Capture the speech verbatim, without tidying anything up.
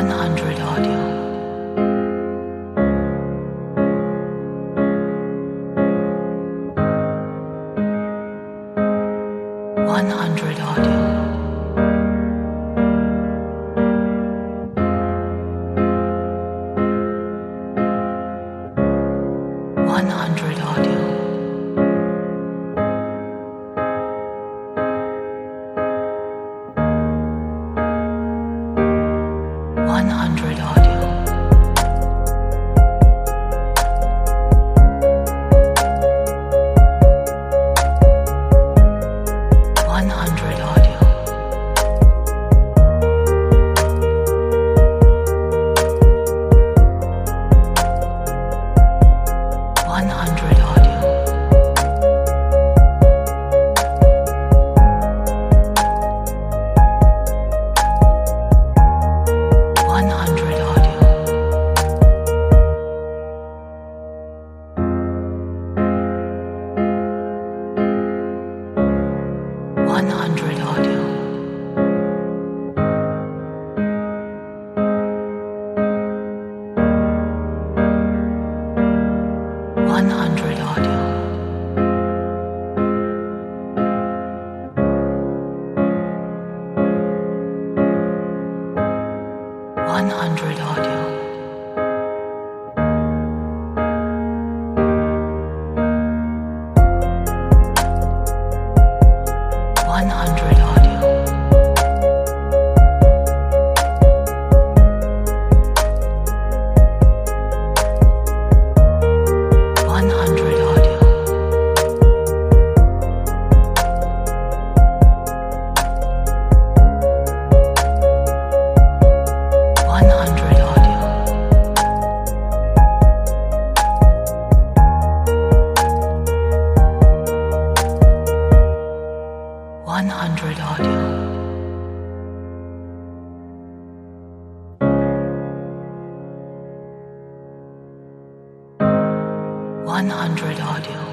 one hundred audio. one hundred audio. one hundred audio. one hundred audio. one hundred audio. one hundred audio. one hundred audio. one hundred audio. one hundred audio. one hundred audio. one hundred audio. one hundred audio. one hundred audio. one hundred audio. one hundred audio.